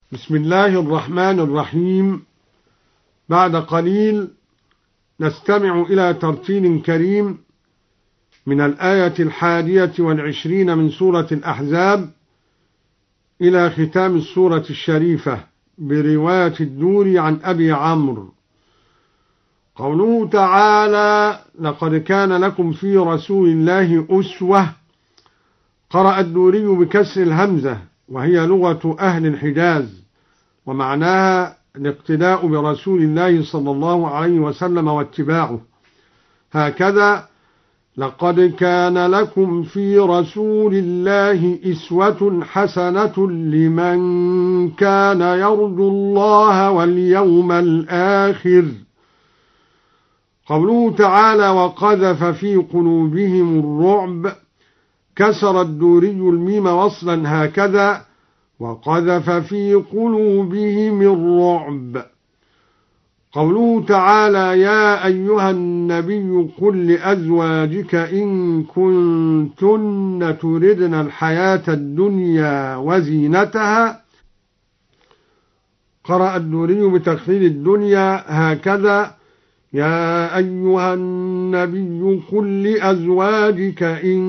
بسم الله الرحمن الرحيم. بعد قليل نستمع إلى ترتيل كريم من الآية 21 من سورة الأحزاب إلى ختام السورة الشريفة برواية الدوري عن أبي عمرو. قوله تعالى: لقد كان لكم في رسول الله أسوة. قرأ الدوري بكسر الهمزة وهي لغة أهل الحجاز، ومعناها الاقتداء برسول الله صلى الله عليه وسلم واتباعه. هكذا: لقد كان لكم في رسول الله أسوة حسنة لمن كان يرجو الله واليوم الآخر. قوله تعالى: وقذف في قلوبهم الرعب. كسر الدوري الميم وصلا هكذا: وقذف في قلوبهم الرعب. قوله تعالى: يا أيها النبي قل لأزواجك إن كنتن تردن الحياة الدنيا وزينتها. قرأ الدوري بتخفيف الدنيا هكذا: يا أيها النبي قل لأزواجك إن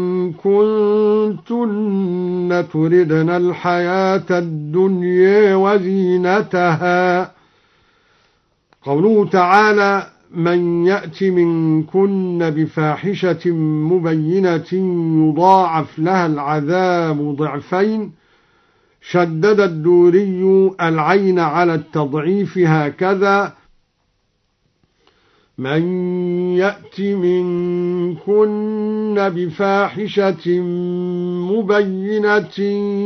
كنتن تردن الحياة الدنيا وزينتها. قوله تعالى: من يأت منكن بفاحشة مبينة يضاعف لها العذاب ضعفين. شدد الدوري العين على التضعيف هكذا: من يأت منكن بفاحشة مبينة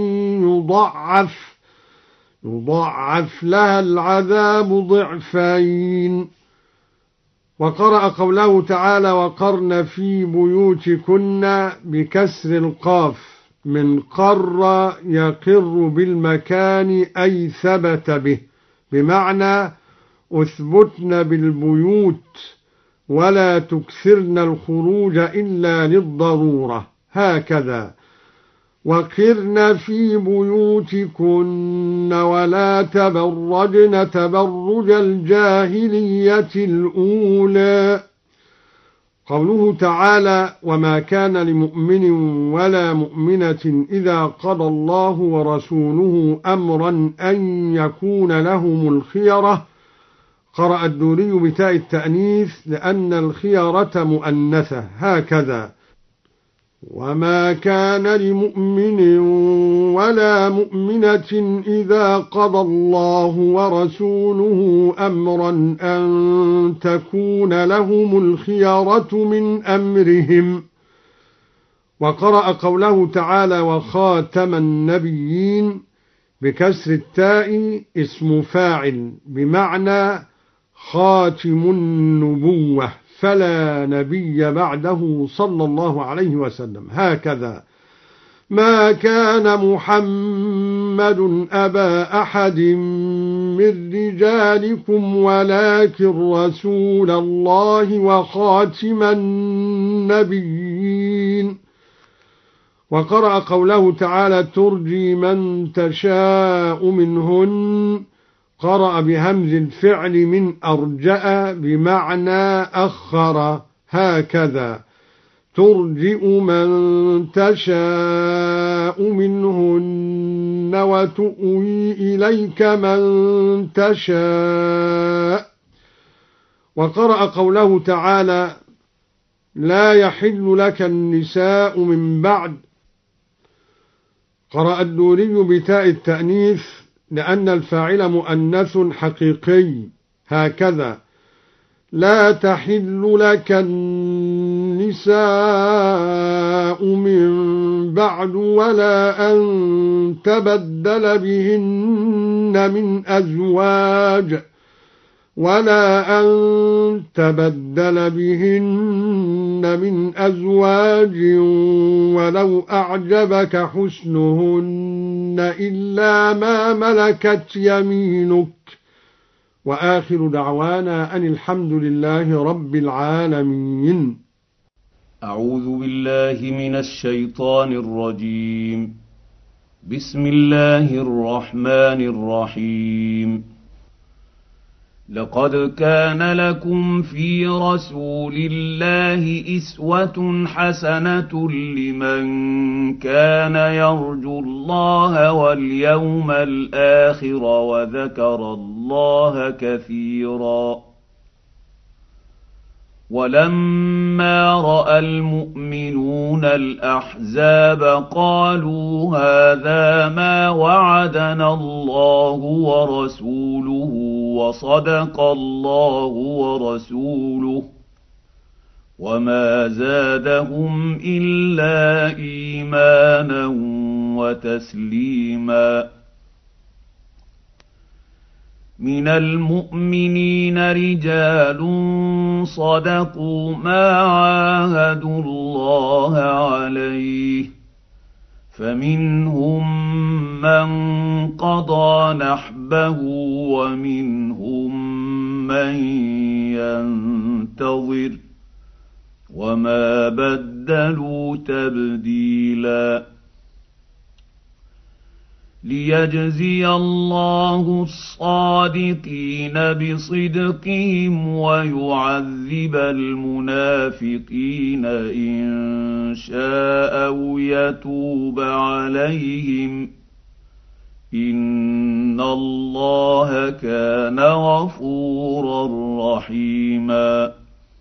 يضاعف لها العذاب ضعفين. وقرأ قوله تعالى: وقرن في بيوتكن بكسر القاف من قر يقر بالمكان أي ثبت به، بمعنى أثبتن بالبيوت ولا تكثرن الخروج إلا للضرورة. هكذا: وقرن في بيوتكن ولا تبرجن تبرج الجاهلية الأولى. قوله تعالى: وما كان لمؤمن ولا مؤمنة إذا قضى الله ورسوله أمرا أن يكون لهم الخيرة. قرأ الدوري بتاء التأنيث لأن الخيرة مؤنثة هكذا: وما كان لمؤمن ولا مؤمنة إذا قضى الله ورسوله أمرا أن تكون لهم الخيرة من أمرهم. وقرأ قوله تعالى: وخاتم النبيين بكسر التاء اسم فاعل بمعنى خاتم النبوة، فلا نبي بعده صلى الله عليه وسلم. هكذا: ما كان محمد أبا أحد من رجالكم ولكن رسول الله وخاتم النبيين. وقرأ قوله تعالى: ترجي من تشاء منهن. قرأ بهمز الفعل من أرجأ بمعنى أخر. هكذا: ترجئ من تشاء منهن وتؤوي إليك من تشاء. وقرأ قوله تعالى: لا يحل لك النساء من بعد. قرأ الدوري بتاء التأنيث لأن الفاعل مؤنث حقيقي. هكذا: لا تحل لك النساء من بعد ولا أن تبدل بهن من أزواج ولو أعجبك حسنهن إلا ما ملكت يمينك. وآخر دعوانا أن الحمد لله رب العالمين. أعوذ بالله من الشيطان الرجيم. بسم الله الرحمن الرحيم. لقد كان لكم في رسول الله أسوة حسنة لمن كان يرجو الله واليوم الآخر وذكر الله كثيرا. ولما رأى المؤمنون الأحزاب قالوا هذا ما وعدنا الله ورسوله وصدق الله ورسوله وما زادهم إلا إيمانا وتسليما. من المؤمنين رجال صدقوا ما عاهدوا الله عليه فمنهم من قضى نحبه ومنهم من ينتظر وما بدلوا تبديلا. ليجزي الله الصادقين بصدقهم ويعذب المنافقين إن شاء أو يتوب عليهم إن الله كان غفورا رحيما.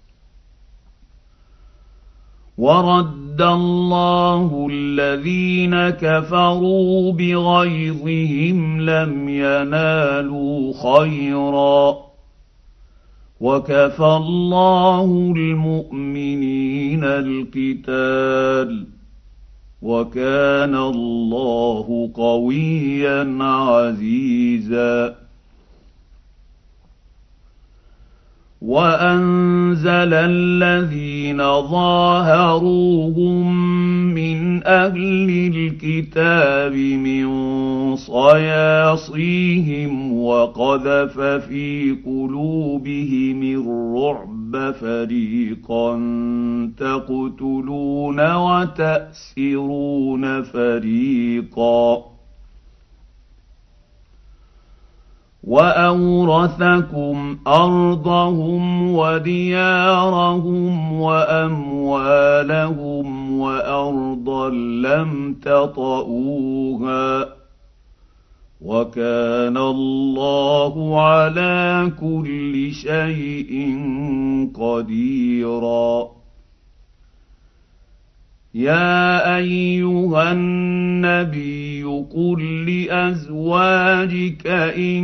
ورد الله الذين كفروا بغيظهم لم ينالوا خيرا وكفى الله المؤمنين القتال وكان الله قويا عزيزا. وأنزل الذين ظاهروهم من أهل الكتاب من صياصيهم وقذف في قلوبهم الرعب فريقا تقتلون وتأسرون فريقا. وأورثكم أرضهم وديارهم وأموالهم وأرضا لم تطئوها وكان الله على كل شيء قديرا. يا أيها النبي قل لأزواجك إن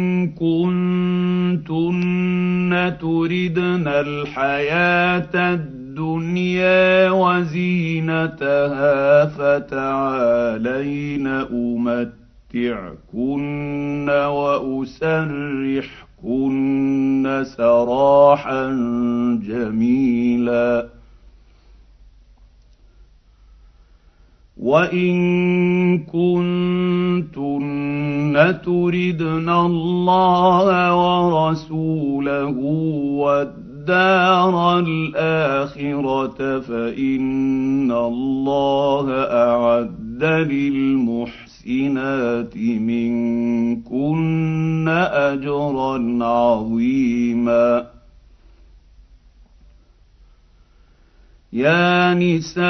كنتن تردن الحياة الدنيا وزينتها فتعالين أمتعكن وأسرحكن سراحا جميلا. وإن كنتن تردن الله ورسوله والدار الآخرة فإن الله أعد للمحسنات منكن أجرا عظيما. يا نساء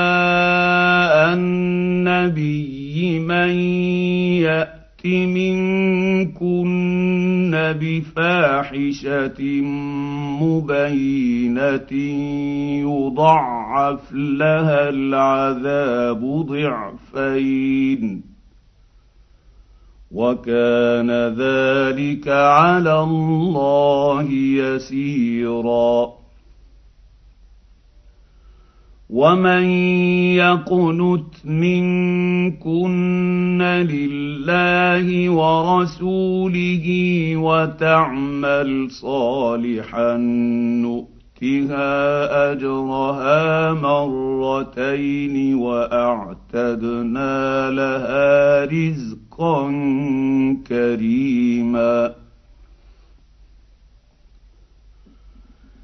النبي من يأت منكن بفاحشة مبينة يضاعف لها العذاب ضعفين وكان ذلك على الله يسيرا. ومن يقنت منكن لله ورسوله وتعمل صالحا نؤتها أجرها مرتين وأعتدنا لها رزقا كريما.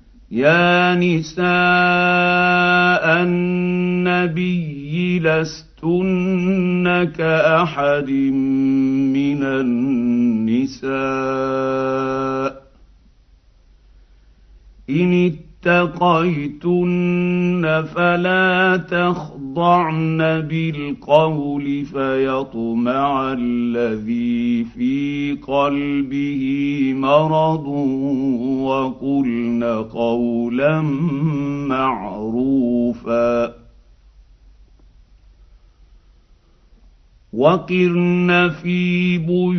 يا نساء النبي لستن لستن كأحد من النساء إن اتقيتن فلا تخضعن بالقول فيطمع الذي في قلبه مرض وقلن قولا معروفا وقرن في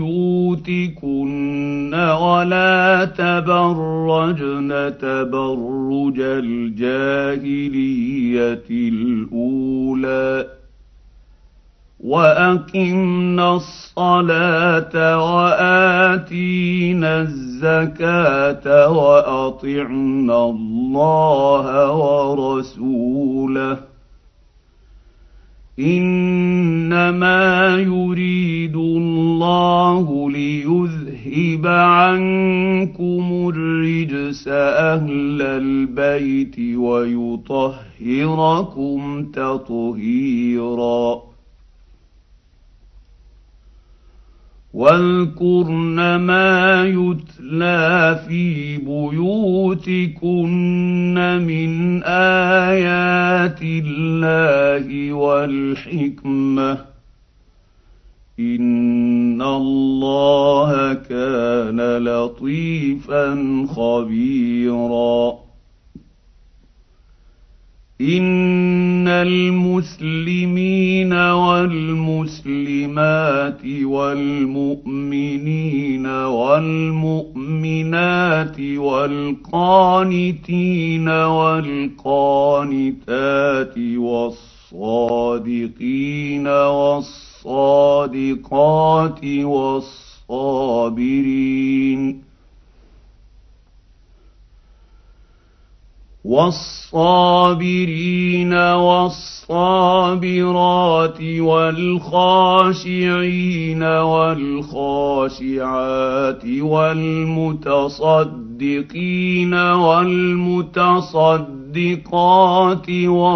بيوتكن ولا تبرجن تبرج الجاهلية الأولى وأقمنا الصلاة وآتينا الزكاة وأطعنا الله ورسوله إنما يريد الله ليذهب عنكم الرجس أهل البيت ويطهركم تطهيرا واذكرن ما يتلى في بيوتكن من آيات الله والحكمة إن الله كان لطيفا خبيرا إن المسلمين والمسلمات والمؤمنين والمؤمنات والقانتين والقانتات والصادقين والصادقات والصابرين والصابرات والخاشعين والخاشعات والمتصدقين والمتصدقات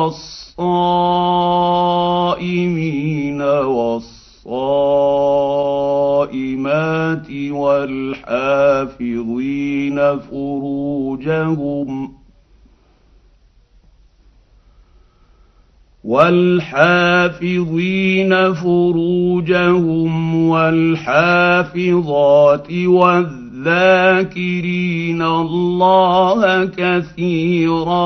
والصائمين والصائمات والحافظين فروجهم والحافظات والذاكرين الله كثيرا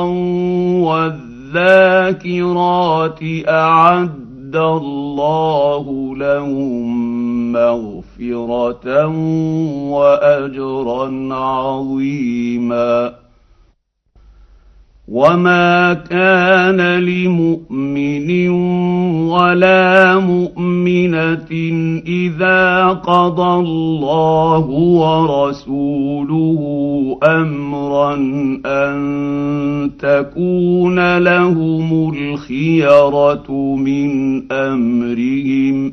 والذاكرات أعد الله لهم مغفرة وأجرا عظيما وما كان لمؤمن ولا مؤمنة إذا قضى الله ورسوله أمرا أن تكون لهم الخيرة من أمرهم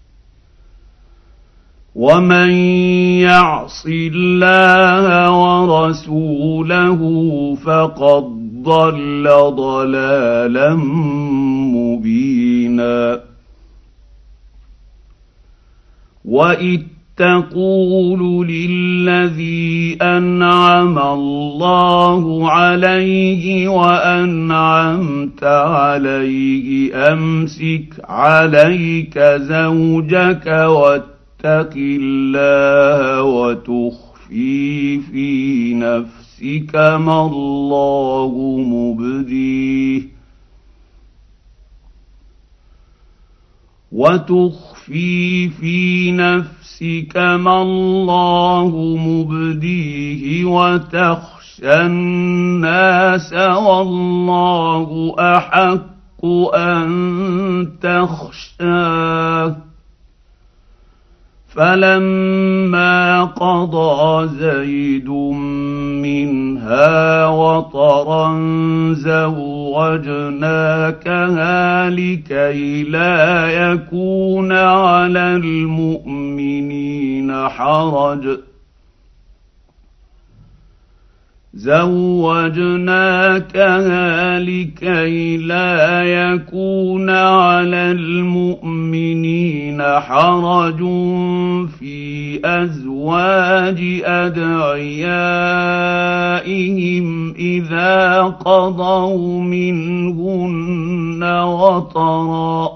ومن يعص الله ورسوله فقد ضل ضلالا مبينا وإذ تقول للذي أنعم الله عليه وأنعمت عليه أمسك عليك زوجك واتق الله وتخفي في نفسك ما الله مبديه وتخشى الناس والله أحق أن تخشاه فلما قضى زيد منها وطرا زوجناكها لكي لا يكون على المؤمنين حرج زوجناكها لكي لا يكون على المؤمنين حرج في أزواج أدعيائهم إذا قضوا منهن وطرا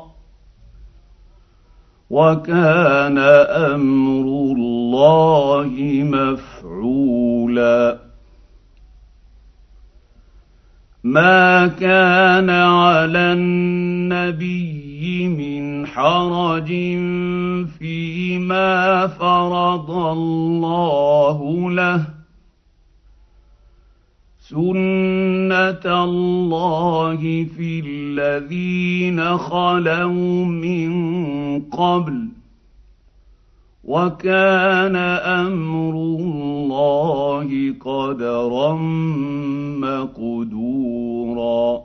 وكان أمر الله مفعولا ما كان على النبي من حرج فيما فرض الله له سنة الله في الذين خلوا من قبل وكان أمر الله قدرا مقدورا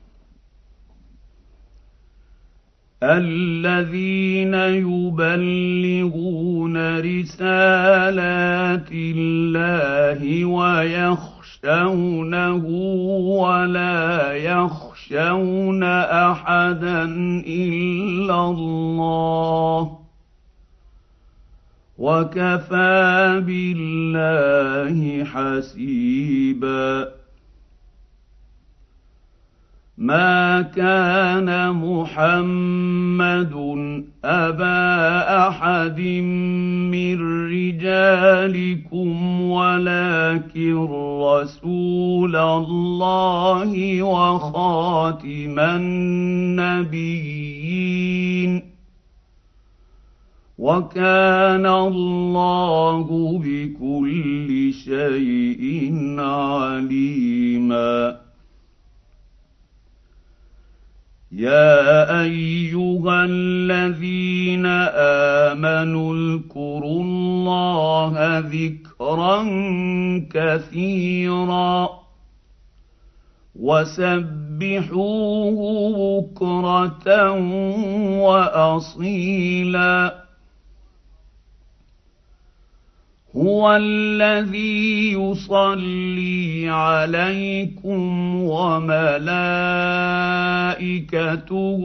الذين يبلغون رسالات الله ويخشونه ولا يخشون أحدا إلا الله وكفى بالله حسيبا ما كان محمد أبا أحد من رجالكم ولكن رسول الله وخاتم النبيين وكان الله بكل شيء عليما يا أيها الذين آمنوا اذكروا الله ذكرا كثيرا وسبحوه بكرة وأصيلا هو الذي يصلي عليكم وملائكته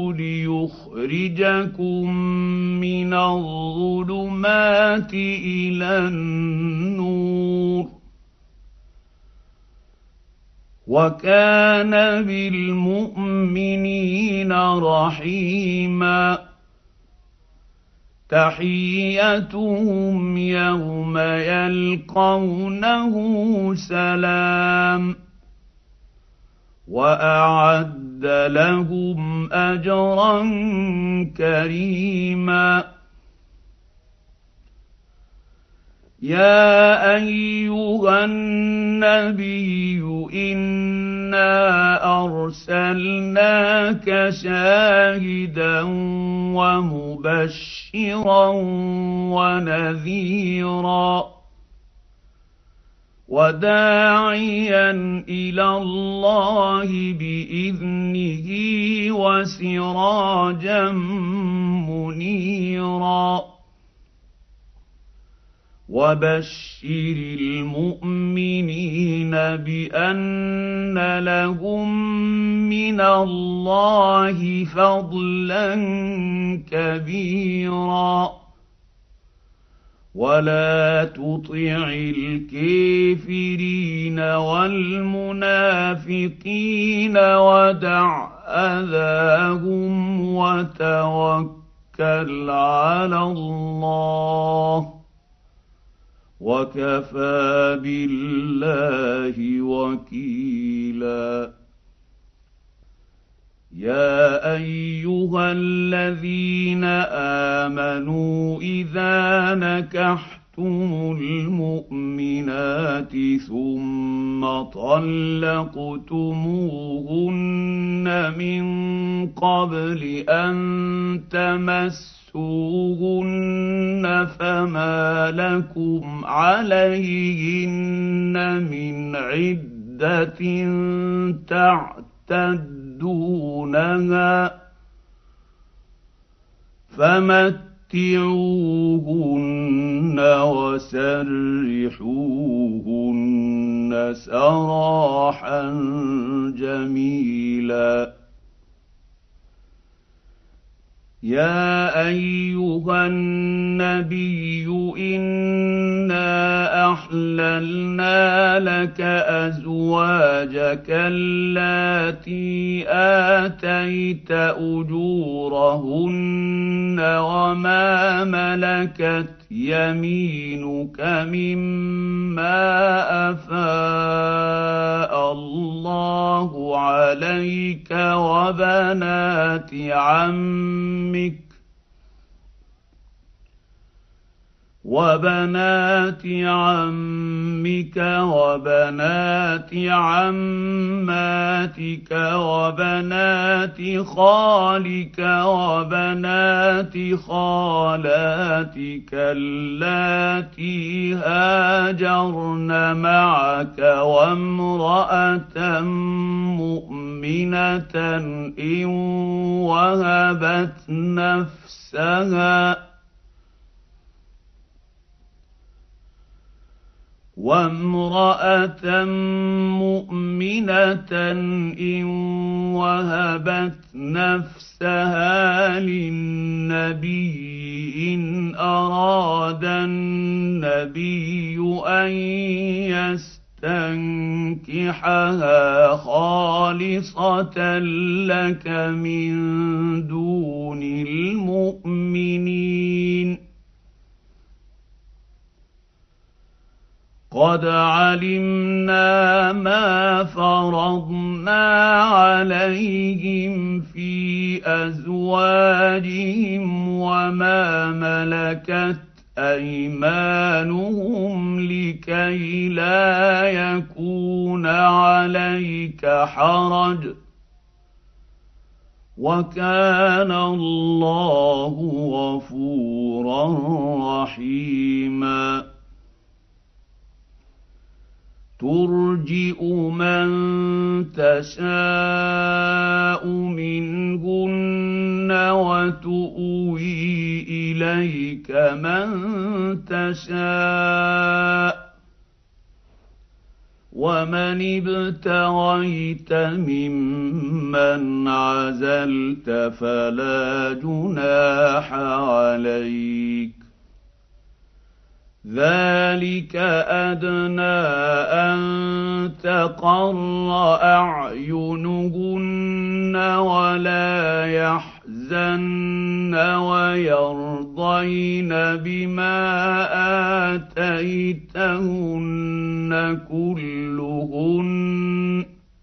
ليخرجكم من الظلمات إلى النور وكان بالمؤمنين رحيما تحيتهم يوم يلقونه سلام وأعد لهم أجرا كريما يا أيها النبي إنا أرسلناك شاهدا ومبشرا ونذيرا وداعيا إلى الله بإذنه وسراجا منيرا وبشر المؤمنين بأن لهم من الله فضلا كبيرا ولا تطع الكافرين والمنافقين ودع أذاهم وتوكل على الله وكفى بالله وكيلا يا أيها الذين آمنوا إذا نكحتم المؤمنات ثم طلقتموهن من قبل أن تمسوهن فما لكم عليهن من عدة تعتدونها فمتعوهن وسرحوهن ويسرحن سراحا جميلا. يا أيها النبي إنا أحللنا لك أزواجك اللاتي آتيت أجورهن وما ملكت يمينك مما أفاء الله عليك وبنات عمك وبنات وبنات عماتك وبنات خالك وبنات خالاتك اللاتي هاجرن معك وامرأة مؤمنة إن وهبت نفسها للنبي إن أراد النبي أن يستنكحها خالصة لك من دون المؤمنين. قد علمنا ما فرضنا عليهم في أزواجهم وما ملكت أيمانهم لكي لا يكون عليك حرج وكان الله غفورا رحيما. ترجئ من تشاء منهن وتؤوي إليك من تشاء ومن ابتغيت ممن عزلت فلا جناح عليك. ذلك أدنى أن تقر أعينهن ولا يحزن ويرضين بما آتيتهن كلهن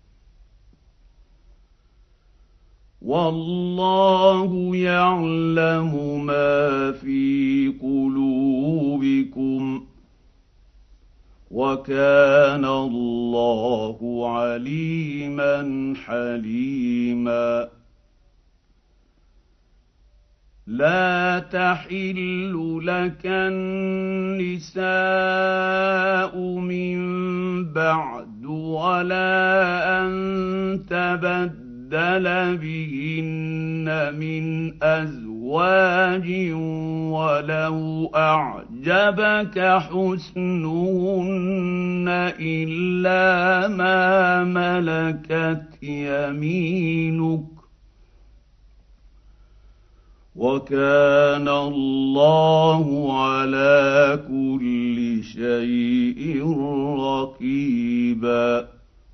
والله يعلم ما في قلوبكم وكان الله عليما حليما. لا تحل لك النساء من بعد ولا أن تبدل بهن من أزواج ولو أعجبك حسنهن إلا ما ملكت يمينك وكان الله على كل شيء رقيبا.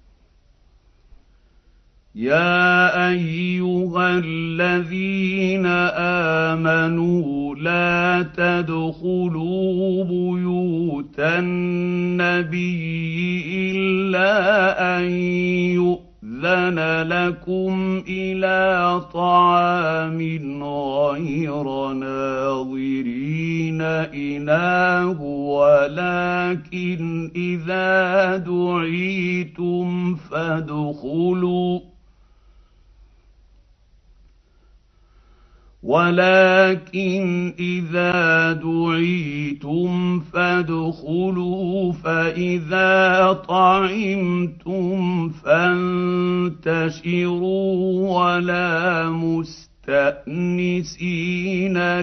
يا أيها الذين آمنوا لا تدخلوا بيوت النبي إلا أن يؤذن لكم إلى طعام غير ناظرين إناه ولكن إذا دعيتم فادخلوا فإذا طعمتم فانتشروا ولا مستأنسين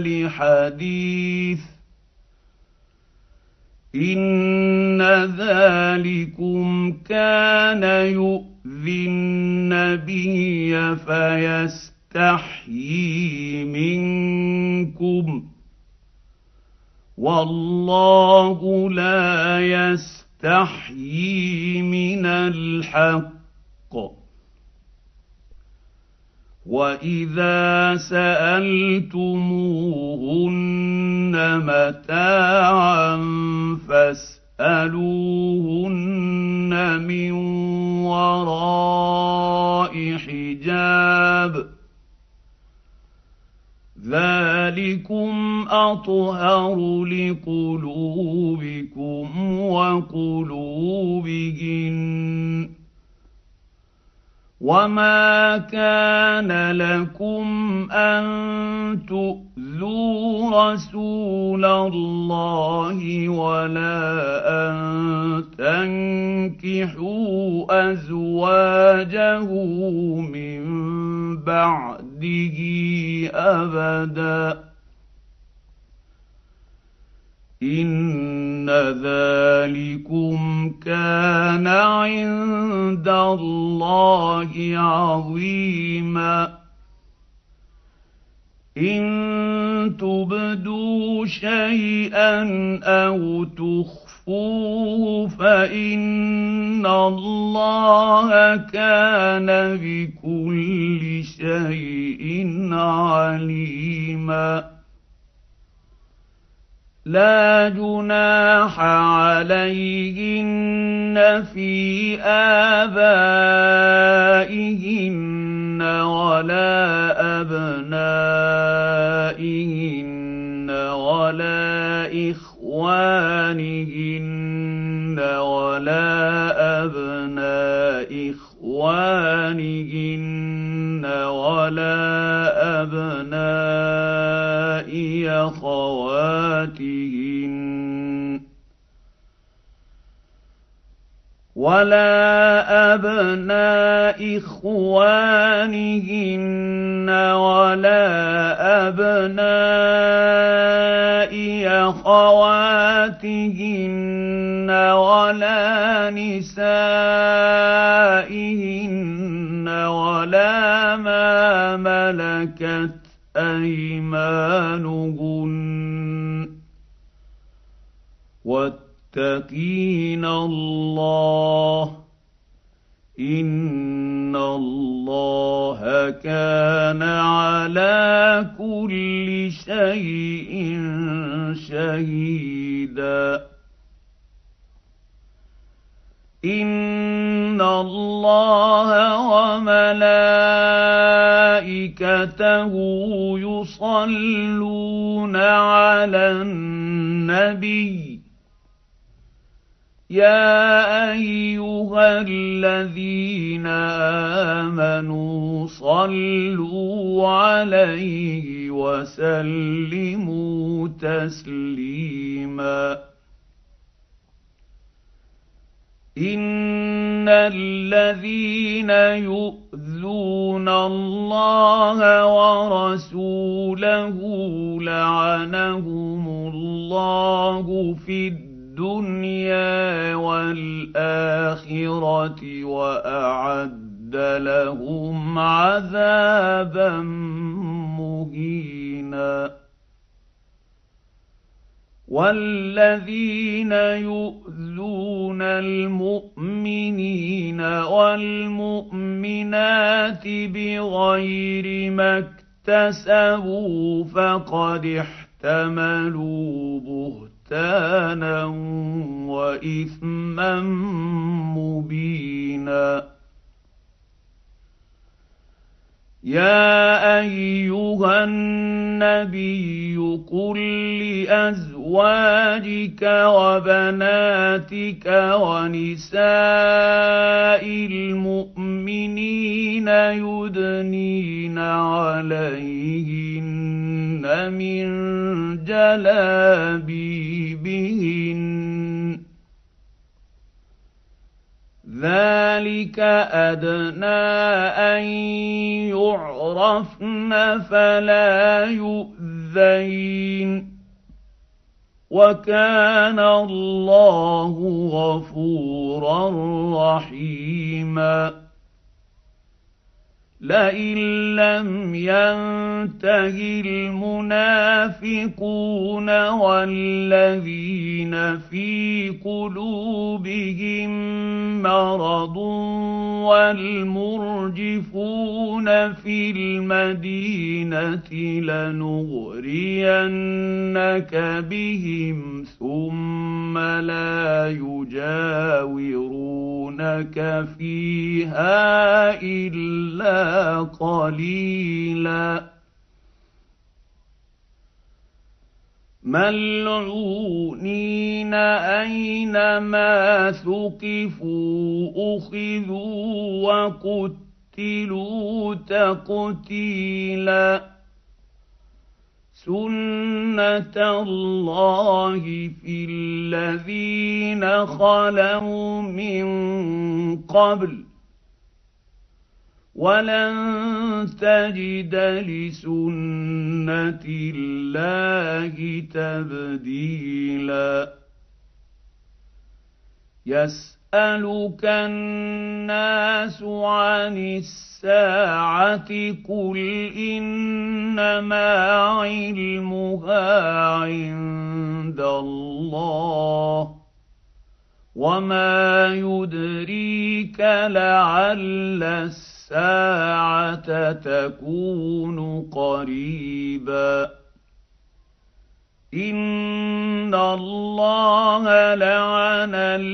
لحديث إن ذلكم كان يؤذي النبي فيستحيي منكم والله لا يستحيي من الحق وإذا سألتموهن متاعا فاسألوهن من وراء حجاب ذلكم أطهر لقلوبكم وقلوبهن وما كان لكم أن تؤذوا رسول الله ولا أن تنكحوا أزواجه من بعده أبدا إن ذلكم كان عند الله عظيما إن تبدوا شيئا أو تخفوه فإن الله كان بكل شيء عليما لا جناح عليهن في آبائهن ولا أبنائهن ولا إخوانهن ولا أبناء إخوانهن ولا أبناء أخواتهن ولا أبناء إخوانهن ولا أبناء أخواتهن ولا نسائهن ولا ما ملكت أيمانهن واتقين الله إن الله كان على كل شيء شهيدا إن الله وملائكته يصلون على النبي يا أيها الذين آمنوا صلوا عليه وسلموا تسليما إن الذين يؤذون الله ورسوله لعنهم الله في الدنيا والآخرة وأعد لهم عذابا مهينا والذين يؤذون المؤمنين والمؤمنات بغير ما اكتسبوا فقد احتملوا بهتانا وإثما مبينا يا أيها النبي قل لأزواجك وبناتك ونساء المؤمنين يدنين عليهن من جلابيبهن ذلك أدنى أن يعرفن فلا يؤذين وكان الله غفورا رحيما لئن لم ينته المنافقون والذين في قلوبهم مرض والمرجفون في المدينة لنغرينك بهم ثم لا يجاورونك فيها إلا قليلا ملعونين أينما ثقفوا أخذوا وقتلوا تقتيلا سنة الله في الذين خلوا من قبل ولن تجد لسنة الله تبديلا يسألك الناس عن الساعة قل إنما علمها عند الله وما يدريك لعل الساعة تكون قريبا إن الله لعن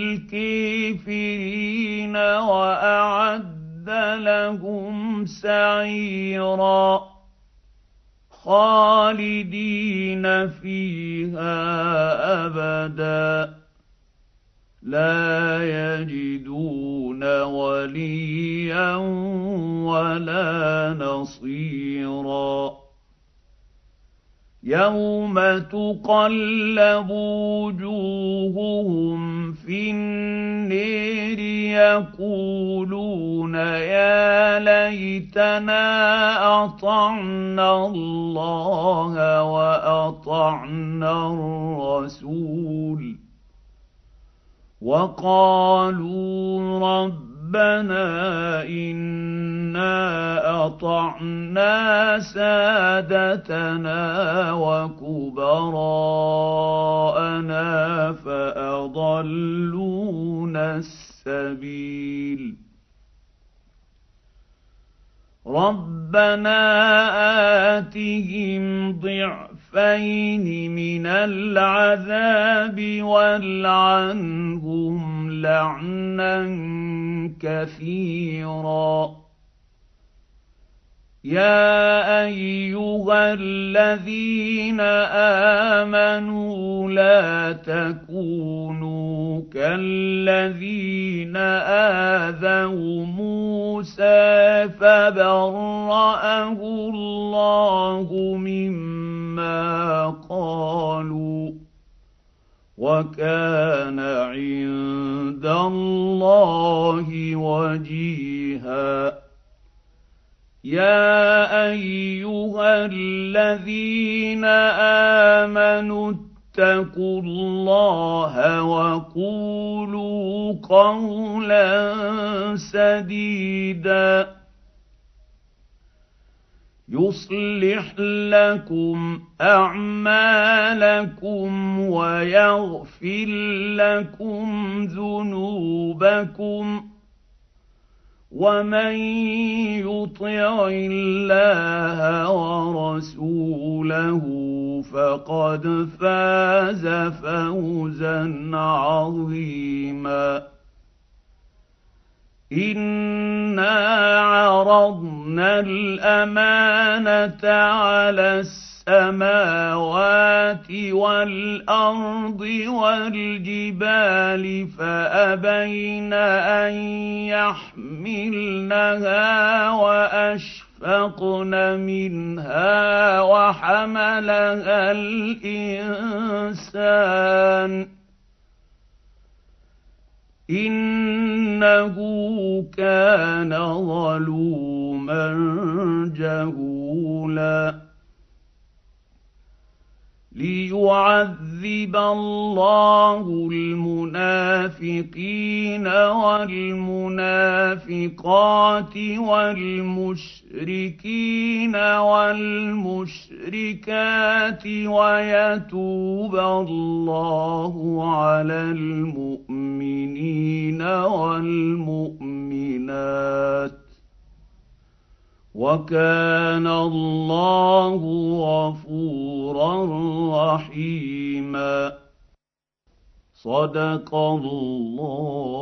الكافرين وأعد لهم سعيرا خالدين فيها أبدا لا يجدون وليا ولا نصيرا يوم تقلب وجوههم في النار يقولون يا ليتنا أطعنا الله وأطعنا الرسول وقالوا ربنا إنا أطعنا سادتنا وكبراءنا فأضلونا السبيل ربنا آتهم ضعفين من العذاب والعنهم لعنا كثيرا يا أيها الذين آمنوا لا تكونوا كالذين آذوا موسى فبرأه الله مما قالوا وكان عند الله وجيها يا أيها الذين آمنوا اتقوا الله وقولوا قولا سديدا يصلح لكم أعمالكم ويغفر لكم ذنوبكم ومن يطع الله ورسوله فقد فاز فوزا عظيما إنا عرضنا الأمانة على السماوات والأرض والجبال فأبين أن يحملنها وأشفقن منها وحملها الإنسان إنه كان ظلوما جهولا ليعذب الله المنافقين والمنافقات والمشركين والمشركات ويتوب الله على المؤمنين والمؤمنات وكان الله غفورا رحيما. صدق الله